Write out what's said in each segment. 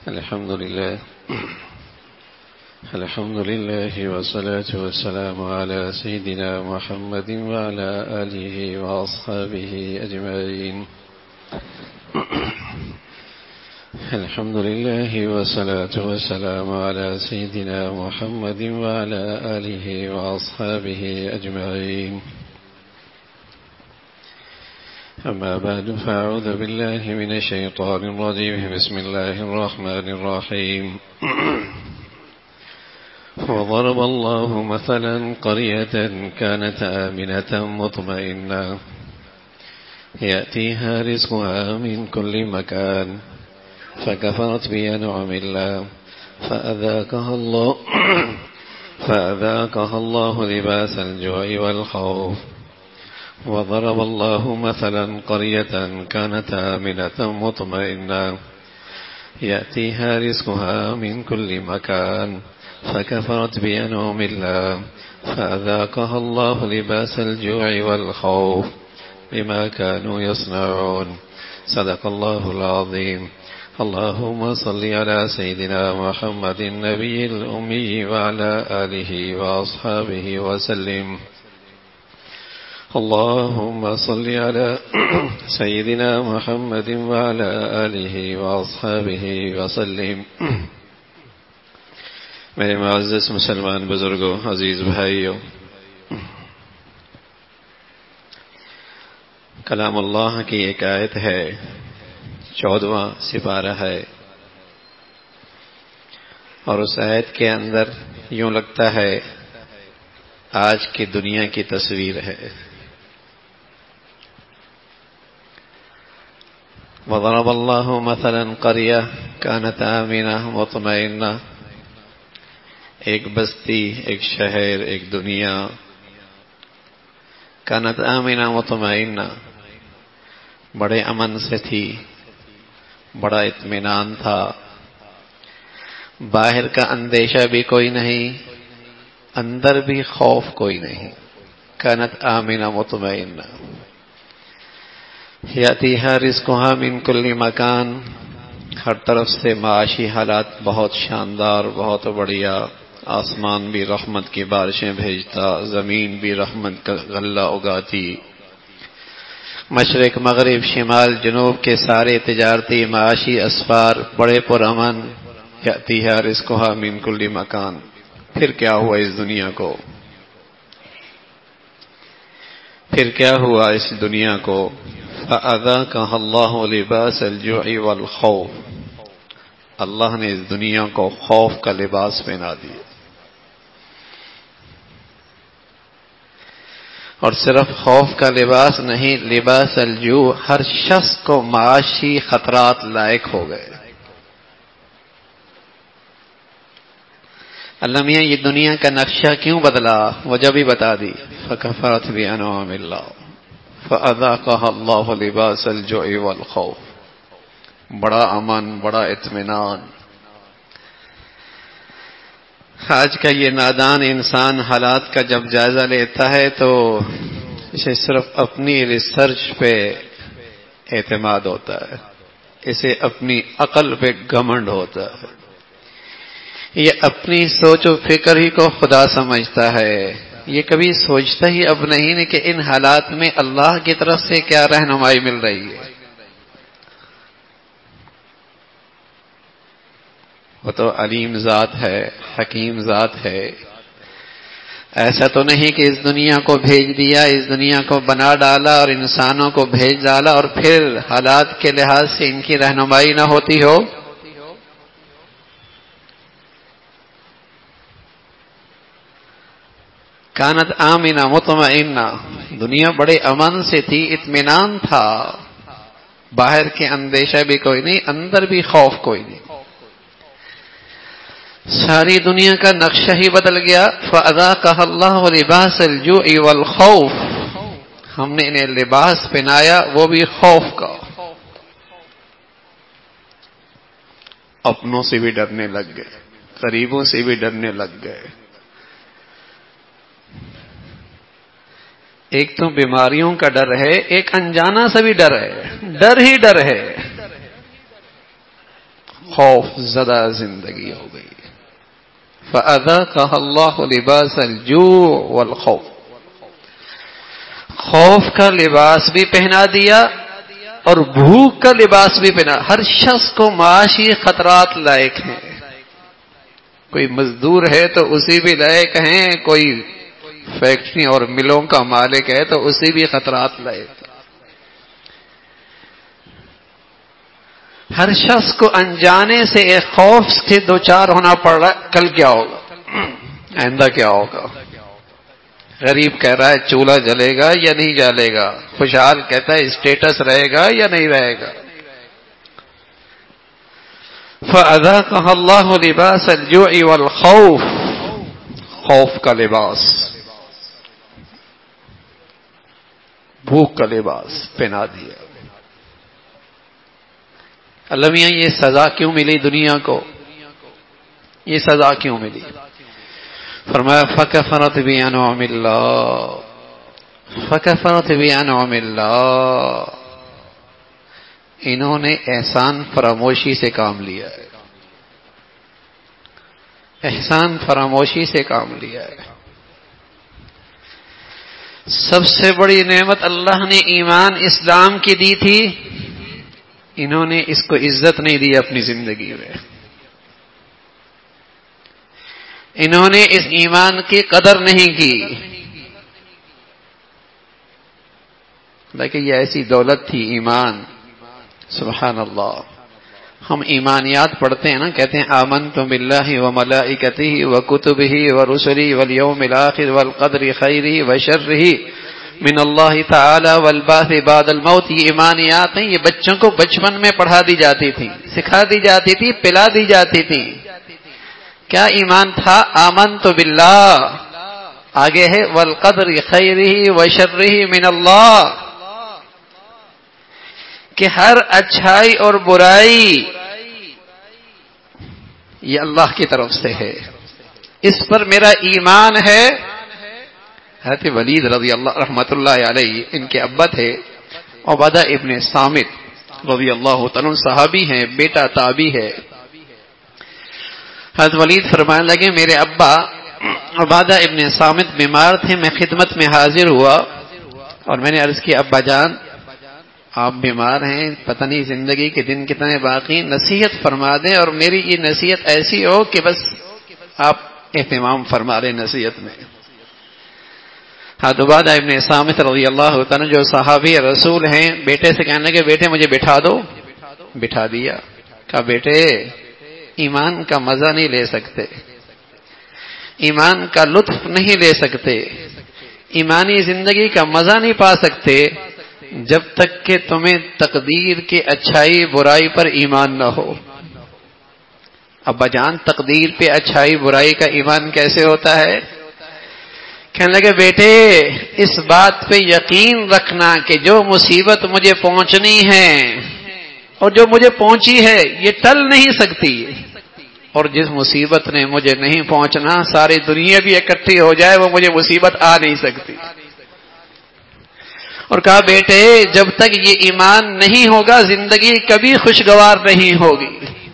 الحمد لله والصلاة والسلام على سيدنا محمد وعلى آله وأصحابه أجمعين. الحمد لله والصلاة والسلام على سيدنا محمد وعلى آله وأصحابه أجمعين. أما بعد فأعوذ بالله من الشيطان الرجيم. بسم الله الرحمن الرحيم. وضرب الله مثلا قرية كانت آمنة مطمئنة يأتيها رزقها من كل مكان فكفرت بأنعم الله فأذاقها الله لباس الجوع والخوف. وضرب الله مثلا قرية كانت آمنة مطمئنة يأتيها رزقها من كل مكان فكفرت بأنعم الله فأذاقها الله لباس الجوع والخوف بما كانوا يصنعون. صدق الله العظيم. اللهم صل على سيدنا محمد النبي الأمي وعلى آله وأصحابه وسلم. اللهم صل على سيدنا محمد وعلى آله وأصحابه وسلم. میرے معزز مسلمان بزرگوں، عزیز بھائیوں، کلام اللہ کی ایک آیت ہے، 14واں سپارہ ہے، اور اس آیت کے اندر یوں لگتا ہے آج کی دنیا کی تصویر ہے. وضرب اللہ مثلا قریہ کانت آمنہ مطمئنہ، ایک بستی، ایک شہر، ایک دنیا، کانت آمنہ مطمئنہ، بڑے امن سے تھی، بڑا اطمینان تھا، باہر کا اندیشہ بھی کوئی نہیں، اندر بھی خوف کوئی نہیں. کانت آمنہ مطمئنہ یاتیہا رزقہا من کل مکان، ہر طرف سے معاشی حالات بہت شاندار، بہت بڑھیا. آسمان بھی رحمت کی بارشیں بھیجتا، زمین بھی رحمت کا غلہ اگاتی، مشرق مغرب شمال جنوب کے سارے تجارتی معاشی اسفار بڑے پرامن. یاتیہا رزقہا من کل مکان. پھر کیا ہوا اس دنیا کو؟ پھر کیا ہوا اس دنیا کو؟ فَأَذَاقَهَا اللَّهُ لِبَاسَ الْجُوعِ وَالْخَوْفِ، اللہ نے اس دنیا کو خوف کا لباس پہنا دیا. اور صرف خوف کا لباس نہیں، لباس الجوع، ہر شخص کو معاشی خطرات لائق ہو گئے. اللہ میاں یہ دنیا کا نقشہ کیوں بدلا؟ وجہ بھی بتا دی. فَكَفَرَتْ بِأَنْعُمِ اللَّهِ فَأَذَاقَهَا اللَّهُ لِبَاسَ الْجُوعِ وَالْخَوْفِ. بڑا امن، بڑا اطمینان. آج کا یہ نادان انسان حالات کا جب جائزہ لیتا ہے تو اسے صرف اپنی ریسرچ پہ اعتماد ہوتا ہے، اسے اپنی عقل پہ گھمنڈ ہوتا ہے، یہ اپنی سوچ و فکر ہی کو خدا سمجھتا ہے. یہ کبھی سوچتا ہی اب نہیں کہ ان حالات میں اللہ کی طرف سے کیا رہنمائی مل رہی ہے. وہ تو علیم ذات ہے، حکیم ذات ہے. ایسا تو نہیں کہ اس دنیا کو بھیج دیا، اس دنیا کو بنا ڈالا اور انسانوں کو بھیج ڈالا اور پھر حالات کے لحاظ سے ان کی رہنمائی نہ ہوتی ہو. کانت آمنہ مطمئنہ، دنیا بڑے امن سے تھی، اطمینان تھا، باہر کے اندیشہ بھی کوئی نہیں، اندر بھی خوف کوئی نہیں. ساری دنیا کا نقشہ ہی بدل گیا. فَأَذَاقَهَا اللَّهُ لِبَاسَ الْجُوعِ وَالْخَوْفِ، ہم نے انہیں لباس پہنایا، وہ بھی خوف کا. اپنوں سے بھی ڈرنے لگ گئے، قریبوں سے بھی ڈرنے لگ گئے. ایک تو بیماریوں کا ڈر ہے، ایک انجانا سا بھی ڈر ہے، ڈر ہی ڈر ہے. خوف زدہ زندگی ہو گئی. فَأَذَاقَهَا اللَّهُ لِبَاسَ الْجُوعِ وَالْخَوْفِ. خوف کا لباس بھی پہنا دیا اور بھوک کا لباس بھی پہنا. ہر شخص کو معاشی خطرات لائق ہیں. کوئی مزدور ہے تو اسی بھی لائق ہیں, کوئی فیکٹری اور ملوں کا مالک ہے تو اسی بھی خطرات لائق. ہر شخص کو انجانے سے ایک خوف سے دوچار ہونا پڑ رہا ہے. کل کیا ہوگا, آئندہ کیا ہوگا. غریب کہہ رہا ہے چولہا جلے گا یا نہیں جلے گا. خوشحال کہتا ہے اسٹیٹس رہے گا یا نہیں رہے گا. فَأَذَاقَهَا اللَّهُ لِبَاسَ الْجُوعِ وَالْخَوْفِ. خوف کا لباس, بھوک کا لباس پہنا دیا. اللہ میاں یہ سزا کیوں ملی دنیا کو, یہ سزا کیوں ملی؟ فرمایا فَكَفَرَتْ بِأَنْعُمِ اللَّهِ. فَكَفَرَتْ بِأَنْعُمِ اللَّهِ. انہوں نے احسان فراموشی سے کام لیا ہے. احسان فراموشی سے کام لیا ہے. سب سے بڑی نعمت اللہ نے ایمان اسلام کی دی تھی, انہوں نے اس کو عزت نہیں دی اپنی زندگی میں. انہوں نے اس ایمان کی قدر نہیں کی. لیکن یہ ایسی دولت تھی ایمان, سبحان اللہ. ہم ایمانیات پڑھتے ہیں نا, کہتے ہیں آمنت باللہ وملائکتہ وکتبہ ورسلہ والیوم الآخر والقدر خیرہ وشرہ من اللہ تعالی والبعث بعد الموت. یہ ایمانیات ہیں, یہ بچوں کو بچپن میں پڑھا دی جاتی تھی, سکھا دی جاتی تھی, پلا دی جاتی تھی. کیا ایمان تھا؟ آمنت باللہ, آگے ہے والقدر خیرہ وشرہ من اللہ, کہ ہر اچھائی اور برائی یہ اللہ کی طرف سے ہے, اس پر میرا ایمان ہے. حضرت ولید رضی اللہ رحمت اللہ علیہ, ان کے ابا تھے عبادہ ابن صامت رضی اللہ تعالیٰ, صحابی ہیں, بیٹا تابعی ہے. حضرت ولید فرمانے لگے میرے ابا عبادہ ابن صامت بیمار تھے, میں خدمت میں حاضر ہوا اور میں نے عرض کی ابا جان آپ بیمار ہیں, پتہ نہیں زندگی کے دن کتنے باقی, نصیحت فرما دیں اور میری یہ نصیحت ایسی ہو کہ بس آپ اہتمام فرما لیں نصیحت میں. حضرت عبادہ ابن صامت رضی اللہ تعالیٰ جو صحابی رسول ہیں, بیٹے سے کہنے لگے بیٹے مجھے بٹھا دو. بٹھا دیا. کہا بیٹے ایمان کا مزہ نہیں لے سکتے, ایمان کا لطف نہیں لے سکتے, ایمانی زندگی کا مزہ نہیں پا سکتے جب تک کہ تمہیں تقدیر کے اچھائی برائی پر ایمان نہ ہو. ابا جان تقدیر پہ اچھائی برائی کا ایمان کیسے ہوتا ہے؟ کہنے لگے بیٹے اس بات پہ یقین رکھنا کہ جو مصیبت مجھے پہنچنی ہے اور جو مجھے پہنچی ہے یہ ٹل نہیں سکتی, اور جس مصیبت نے مجھے نہیں پہنچنا ساری دنیا بھی اکٹھی ہو جائے وہ مجھے مصیبت آ نہیں سکتی. اور کہا بیٹے جب تک یہ ایمان نہیں ہوگا زندگی کبھی خوشگوار نہیں ہوگی.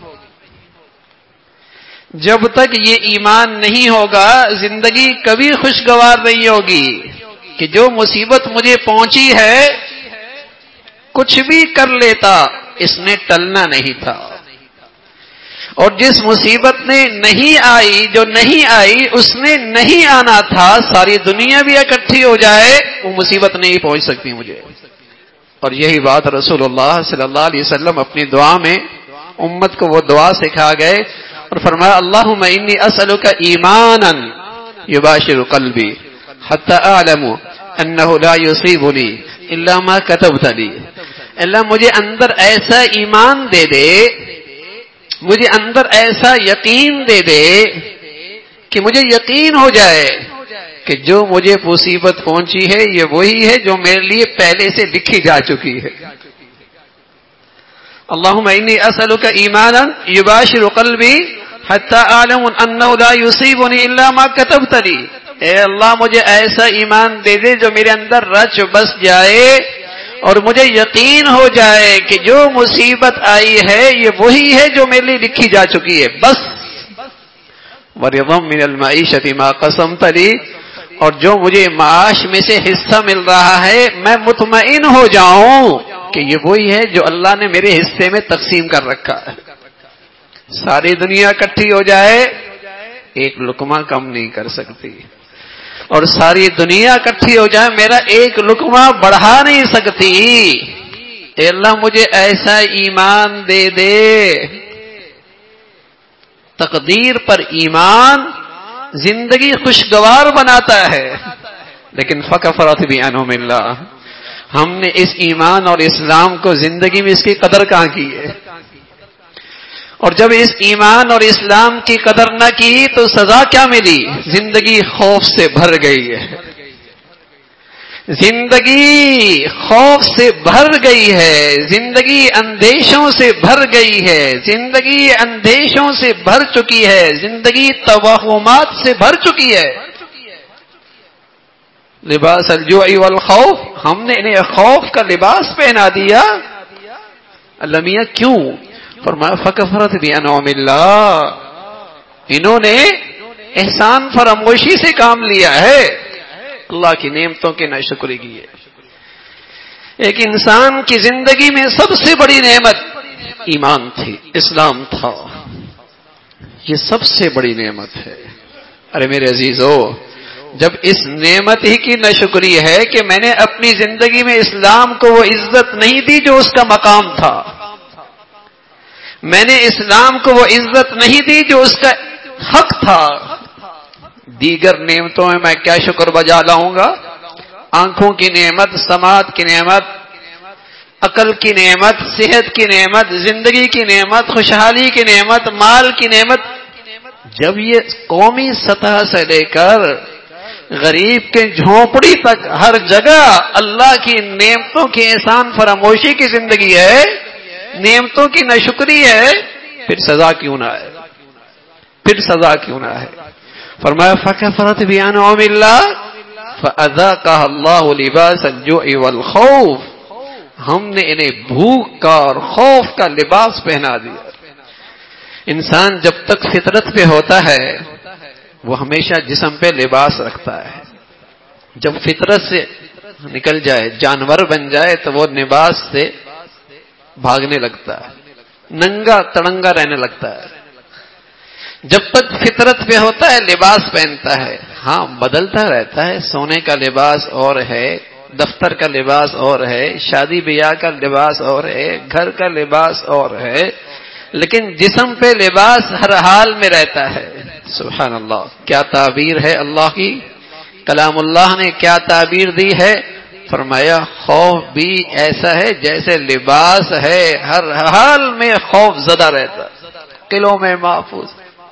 جب تک یہ ایمان نہیں ہوگا زندگی کبھی خوشگوار نہیں ہوگی, کہ جو مصیبت مجھے پہنچی ہے کچھ بھی کر لیتا اس نے ٹلنا نہیں تھا, اور جس مصیبت نے نہیں آئی جو نہیں آئی اس نے نہیں آنا تھا, ساری دنیا بھی اکٹھی ہو جائے وہ مصیبت نہیں پہنچ سکتی مجھے. اور یہی بات رسول اللہ صلی اللہ علیہ وسلم اپنی دعا میں امت کو وہ دعا سکھا گئے اور فرمایا اللہم انی اسألک ایمانا یباشر قلبی حتی اعلم انہ لا یصیبنی الا ما کتبت لی. اللہ مجھے اندر ایسا ایمان دے دے, مجھے اندر ایسا یقین دے دے کہ مجھے یقین ہو جائے کہ جو مجھے مصیبت پہنچی ہے یہ وہی ہے جو میرے لیے پہلے سے لکھی جا چکی ہے. اللہم انی اسألک ایمانا یباشر قلبی حتی اعلم انہ لا یصیبنی الا ما کتبت لی. اے اللہ مجھے ایسا ایمان دے دے جو میرے اندر رچ بس جائے اور مجھے یقین ہو جائے کہ جو مصیبت آئی ہے یہ وہی ہے جو میرے لیے لکھی جا چکی ہے، بس وَرِضًا مِّنَ الْمَعِيشَةِ مَا قَسَمْتَ لِي، اور جو مجھے معاش میں سے حصہ مل رہا ہے میں مطمئن ہو جاؤں کہ یہ وہی ہے جو اللہ نے میرے حصے میں تقسیم کر رکھا ہے۔ ساری دنیا اکٹھی ہو جائے ایک لقمہ کم نہیں کر سکتی، اور ساری دنیا اکٹھی ہو جائے میرا ایک لقمہ بڑھا نہیں سکتی۔ اے اللہ مجھے ایسا ایمان دے دے۔ تقدیر پر ایمان زندگی خوشگوار بناتا ہے، لیکن فکفرت بانعم اللہ، ہم نے اس ایمان اور اسلام کو زندگی میں اس کی قدر کہاں کی ہے؟ اور جب اس ایمان اور اسلام کی قدر نہ کی تو سزا کیا ملی؟ زندگی خوف سے بھر گئی ہے، زندگی خوف سے بھر گئی ہے، زندگی اندیشوں سے بھر گئی ہے، زندگی اندیشوں سے بھر چکی ہے، زندگی توہمات سے بھر چکی ہے۔ لباس الجوع والخوف، ہم نے انہیں خوف کا لباس پہنا دیا۔ اللہ میاں کیوں؟ فرمایا فکفرت بانعم اللہ، انہوں نے احسان فراموشی سے کام لیا ہے، اللہ کی نعمتوں کی ناشکری کی ہے۔ ایک انسان کی زندگی میں سب سے بڑی نعمت ایمان تھی، اسلام تھا، یہ سب سے بڑی نعمت ہے۔ ارے میرے عزیزو، جب اس نعمت ہی کی ناشکری ہے کہ میں نے اپنی زندگی میں اسلام کو وہ عزت نہیں دی جو اس کا مقام تھا، میں نے اسلام کو وہ عزت نہیں دی جو اس کا حق تھا، دیگر نعمتوں میں میں کیا شکر بجا لاؤں گا؟ آنکھوں کی نعمت، سماعت کی نعمت، عقل کی نعمت، صحت کی نعمت، زندگی کی نعمت، خوشحالی کی نعمت، مال کی نعمت، جب یہ قومی سطح سے لے کر غریب کے جھونپڑی تک ہر جگہ اللہ کی نعمتوں کی احسان فراموشی کی زندگی ہے، نعمتوں کی ناشکری ہے، پھر سزا کیوں نہ ہے؟ پھر سزا کیوں نہ ہے؟ فرمایا فکفرت بانعم اللہ فاذاقها اللہ لباس الجوع والخوف، ہم نے انہیں بھوک کا اور خوف کا لباس پہنا دیا۔ انسان جب تک فطرت پہ ہوتا ہے وہ ہمیشہ جسم پہ لباس رکھتا ہے، جب فطرت سے نکل جائے جانور بن جائے تو وہ لباس سے بھاگنے لگتا ہے، ننگا تڑنگا رہنے لگتا ہے۔ جب تک فطرت پہ ہوتا ہے لباس پہنتا ہے، ہاں بدلتا رہتا ہے، سونے کا لباس اور ہے، دفتر کا لباس اور ہے، شادی بیاہ کا لباس اور ہے، گھر کا لباس اور ہے، لیکن جسم پہ لباس ہر حال میں رہتا ہے۔ سبحان اللہ، کیا تعبیر ہے اللہ کی، کلام اللہ نے کیا تعبیر دی ہے۔ فرمایا خوف بھی ایسا ہے جیسے لباس ہے، ہر حال میں خوف زدہ رہتا، قلعوں میں محفوظ،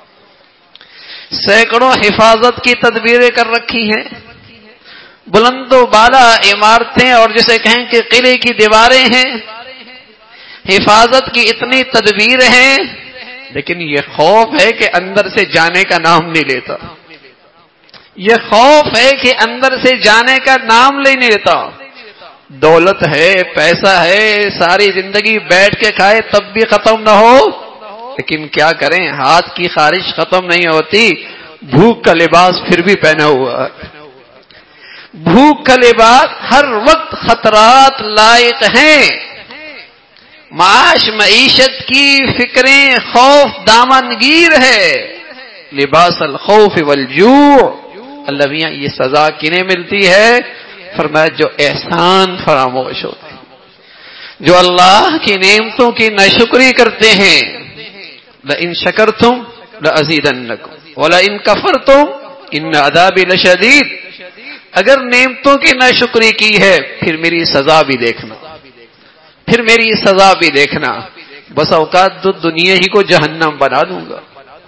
سینکڑوں حفاظت کی تدبیریں کر رکھی ہیں، بلند و بالا عمارتیں اور جسے کہیں کہ قلعے کی دیواریں ہیں، حفاظت کی اتنی تدبیر ہیں، لیکن یہ خوف ہے کہ اندر سے جانے کا نام نہیں لیتا، یہ خوف ہے کہ اندر سے جانے کا نام نہیں لیتا۔ دولت ہے، پیسہ ہے، ساری زندگی بیٹھ کے کھائے تب بھی ختم نہ ہو، لیکن کیا کریں ہاتھ کی خارش ختم نہیں ہوتی، بھوک کا لباس پھر بھی پہنا ہوا ہے۔ بھوک کا لباس ہر وقت خطرات لائق ہیں، معاش معیشت کی فکریں خوف دامنگیر ہے، لباس الخوف والجوع۔ اللہ میاں یہ سزا کنہیں ملتی ہے؟ فرمایا جو احسان فراموش ہوتے ہیں، جو اللہ کی نعمتوں کی ناشکری کرتے ہیں۔ لئن شکرتم لأزیدنکم ولئن کفرتم ان عذابی لشدید، اگر نعمتوں کی ناشکری کی ہے پھر میری سزا بھی دیکھنا، پھر میری سزا بھی دیکھنا، بس اوقات تو دنیا ہی کو جہنم بنا دوں گا۔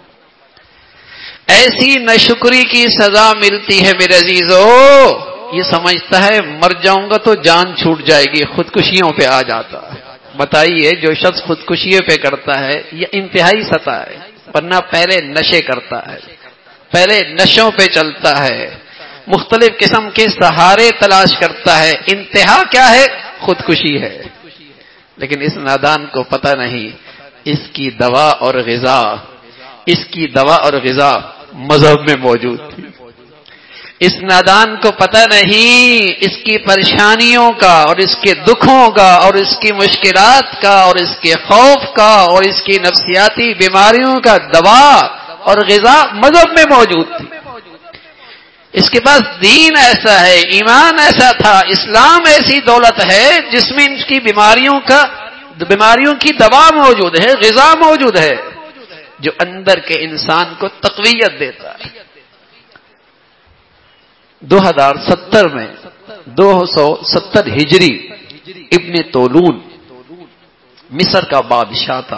ایسی ناشکری کی سزا ملتی ہے میرے عزیزو، یہ سمجھتا ہے مر جاؤں گا تو جان چھوٹ جائے گی، خودکشیوں پہ آ جاتا ہے۔ بتائیے جو شخص خودکشیوں پہ کرتا ہے یہ انتہائی سطح ہے، ورنہ پہلے نشے کرتا ہے، پہلے نشوں پہ چلتا ہے، مختلف قسم کے سہارے تلاش کرتا ہے، انتہا کیا ہے؟ خودکشی ہے، لیکن اس نادان کو پتہ نہیں اس کی دوا اور غذا مذہب میں موجود تھی۔ اس نادان کو پتہ نہیں اس کی پریشانیوں کا اور اس کے دکھوں کا اور اس کی مشکلات کا اور اس کے خوف کا اور اس کی نفسیاتی بیماریوں کا دوا اور غذا مذہب میں موجود تھی۔ اس کے پاس دین ایسا ہے، ایمان ایسا تھا، اسلام ایسی دولت ہے جس میں ان کی بیماریوں کی دوا موجود ہے، غذا موجود ہے جو اندر کے انسان کو تقویت دیتا ہے۔ 270 ہجری ابن طولون مصر کا بادشاہ تھا۔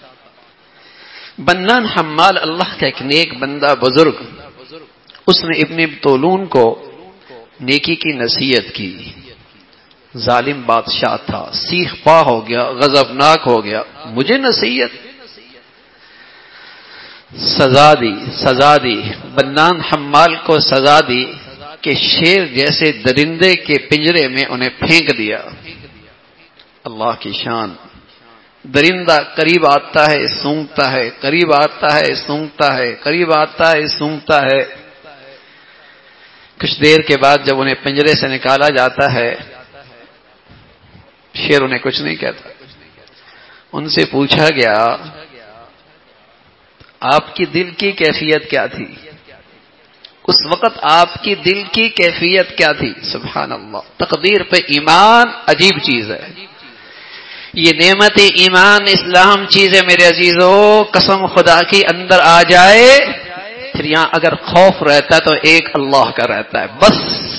بنان حمال اللہ کا ایک نیک بندہ بزرگ، اس نے ابن طولون کو نیکی کی نصیحت کی۔ ظالم بادشاہ تھا، سیخ پا ہو گیا، غضبناک ہو گیا، مجھے نصیحت، سزا دی بنان حمال کو سزا دی کہ شیر جیسے درندے کے پنجرے میں انہیں پھینک دیا۔ اللہ کی شان، درندہ قریب آتا ہے سونگتا ہے، قریب آتا ہے سونگتا ہے، قریب آتا ہے سونگتا ہے۔ کچھ دیر کے بعد جب انہیں پنجرے سے نکالا جاتا ہے، شیر انہیں کچھ نہیں کہتا۔ ان سے پوچھا گیا آپ کی دل کی کیفیت کیا تھی؟ اس وقت آپ کی دل کی کیفیت کیا تھی؟ سبحان اللہ، تقدیر پہ ایمان عجیب چیز ہے۔ یہ نعمت ایمان اسلام چیز ہے میرے عزیزو، قسم خدا کی اندر آ جائے پھر یہاں اگر خوف رہتا ہے تو ایک اللہ کا رہتا ہے، بس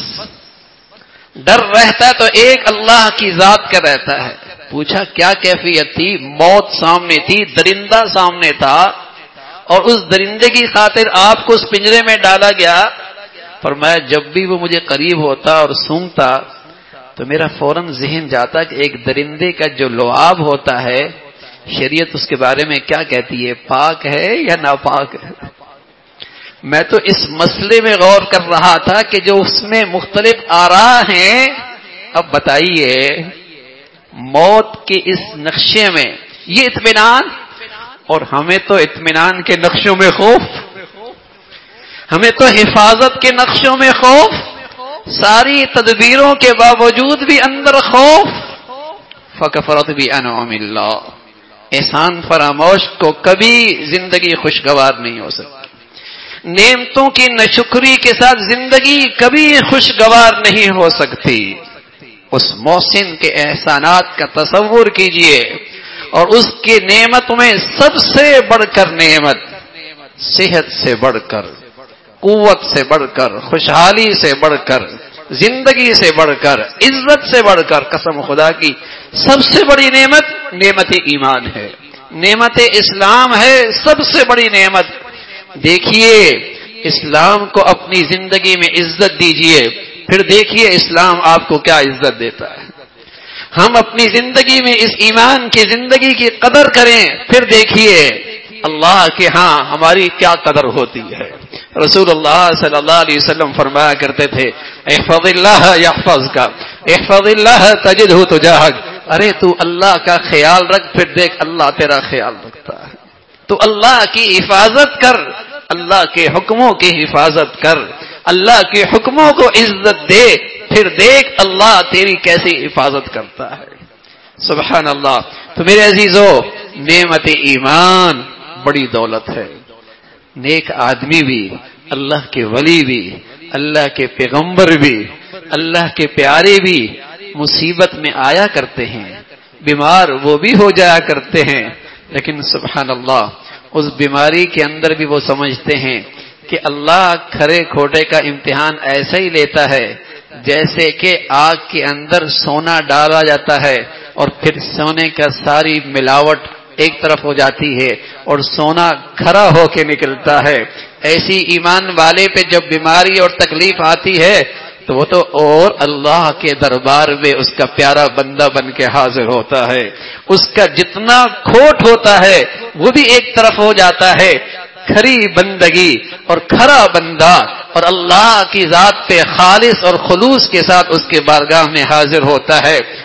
ڈر رہتا ہے تو ایک اللہ کی ذات کا رہتا ہے۔ پوچھا کیا کیفیت تھی؟ موت سامنے تھی، درندہ سامنے تھا، اور اس درندے کی خاطر آپ کو اس پنجرے میں ڈالا گیا۔ فرمایا جب بھی وہ مجھے قریب ہوتا اور سونگتا تو میرا فوراً ذہن جاتا کہ ایک درندے کا جو لعاب ہوتا ہے، شریعت اس کے بارے میں کیا کہتی ہے، پاک ہے یا ناپاک ہے؟ میں تو اس مسئلے میں غور کر رہا تھا کہ جو اس میں مختلف آراء ہیں، اب بتائیے موت کے اس نقشے میں یہ اطمینان، اور ہمیں تو اطمینان کے نقشوں میں خوف، ہمیں تو حفاظت کے نقشوں میں خوف، ساری تدبیروں کے باوجود بھی اندر خوف۔ فکفرت بانعم اللہ، احسان فراموش کو کبھی زندگی خوشگوار نہیں ہو سکتی، نعمتوں کی ناشکری کے ساتھ زندگی کبھی خوشگوار نہیں ہو سکتی۔ اس محسن کے احسانات کا تصور کیجئے، اور اس کی نعمت میں سب سے بڑھ کر نعمت، صحت سے بڑھ کر، قوت سے بڑھ کر، خوشحالی سے بڑھ کر، زندگی سے بڑھ کر، عزت سے بڑھ کر، قسم خدا کی سب سے بڑی نعمت نعمت ایمان ہے، نعمت اسلام ہے، سب سے بڑی نعمت۔ دیکھیے اسلام کو اپنی زندگی میں عزت دیجئے، پھر دیکھیے اسلام آپ کو کیا عزت دیتا ہے۔ ہم اپنی زندگی میں اس ایمان کی زندگی کی قدر کریں، پھر دیکھیے اللہ کے ہاں ہماری کیا قدر ہوتی ہے۔ رسول اللہ صلی اللہ علیہ وسلم فرمایا کرتے تھے احفظ اللہ یحفظک، احفظ اللہ تجدہ تجاہک، ارے تو اللہ کا خیال رکھ پھر دیکھ اللہ تیرا خیال رکھتا ہے۔ تو اللہ کی حفاظت کر، اللہ کے حکموں کی حفاظت کر، اللہ کے حکموں کو عزت دے، پھر دیکھ اللہ تیری کیسی حفاظت کرتا ہے۔ سبحان اللہ۔ تو میرے عزیزو، نعمت ایمان بڑی دولت ہے۔ نیک آدمی بھی، اللہ کے ولی بھی، اللہ کے پیغمبر بھی، اللہ کے پیارے بھی مصیبت میں آیا کرتے ہیں، بیمار وہ بھی ہو جایا کرتے ہیں، لیکن سبحان اللہ اس بیماری کے اندر بھی وہ سمجھتے ہیں کہ اللہ کھرے کھوٹے کا امتحان ایسا ہی لیتا ہے جیسے کہ آگ کے اندر سونا ڈالا جاتا ہے اور پھر سونے کا ساری ملاوٹ ایک طرف ہو جاتی ہے اور سونا کھرا ہو کے نکلتا ہے۔ ایسی ایمان والے پہ جب بیماری اور تکلیف آتی ہے تو وہ تو اور اللہ کے دربار میں اس کا پیارا بندہ بن کے حاضر ہوتا ہے، اس کا جتنا کھوٹ ہوتا ہے وہ بھی ایک طرف ہو جاتا ہے، کھری بندگی اور کھرا بندہ اور اللہ کی ذات پہ خالص اور خلوص کے ساتھ اس کے بارگاہ میں حاضر ہوتا ہے،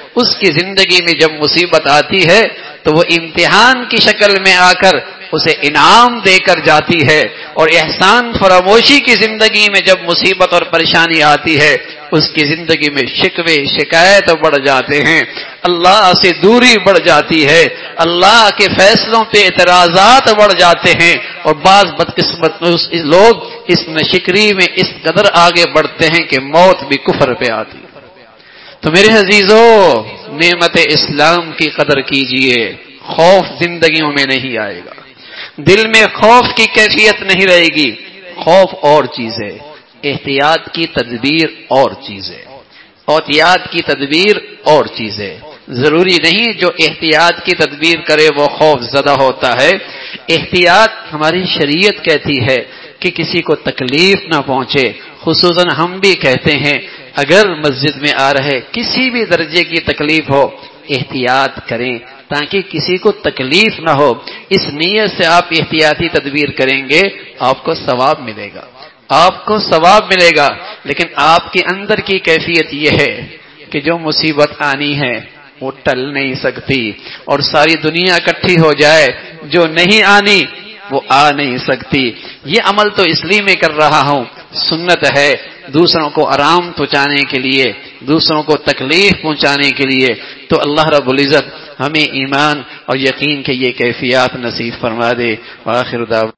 اس کی زندگی میں جب مصیبت آتی ہے تو وہ امتحان کی شکل میں آ کر اسے انعام دے کر جاتی ہے، اور احسان فراموشی کی زندگی میں جب مصیبت اور پریشانی آتی ہے اس کی زندگی میں شکوے شکایت بڑھ جاتے ہیں، اللہ سے دوری بڑھ جاتی ہے، اللہ کے فیصلوں پہ اعتراضات بڑھ جاتے ہیں، اور بعض بدقسمت لوگ اس ناشکری میں اس قدر آگے بڑھتے ہیں کہ موت بھی کفر پہ آتی ہے۔ تو میرے عزیزو، نعمت اسلام کی قدر کیجئے، خوف زندگیوں میں نہیں آئے گا، دل میں خوف کی کیفیت نہیں رہے گی۔ خوف اور چیز ہے، احتیاط کی تدبیر اور چیز ہے، احتیاط کی تدبیر اور چیز ہے۔ ضروری نہیں جو احتیاط کی تدبیر کرے وہ خوف زدہ ہوتا ہے۔ احتیاط ہماری شریعت کہتی ہے کہ کسی کو تکلیف نہ پہنچے، خصوصاً ہم بھی کہتے ہیں اگر مسجد میں آ رہے کسی بھی درجے کی تکلیف ہو احتیاط کریں تاکہ کسی کو تکلیف نہ ہو۔ اس نیت سے آپ احتیاطی تدبیر کریں گے، آپ کو ثواب ملے گا، آپ کو ثواب ملے گا۔ لیکن آپ کے اندر کی کیفیت یہ ہے کہ جو مصیبت آنی ہے وہ ٹل نہیں سکتی، اور ساری دنیا اکٹھی ہو جائے جو نہیں آنی وہ آ نہیں سکتی۔ یہ عمل تو اس لیے میں کر رہا ہوں، سنت ہے، دوسروں کو آرام پہنچانے کے لیے، دوسروں کو تکلیف پہنچانے کے لیے۔ تو اللہ رب العزت ہمیں ایمان اور یقین کے یہ کیفیات نصیب فرما دے۔ وآخر دعوانا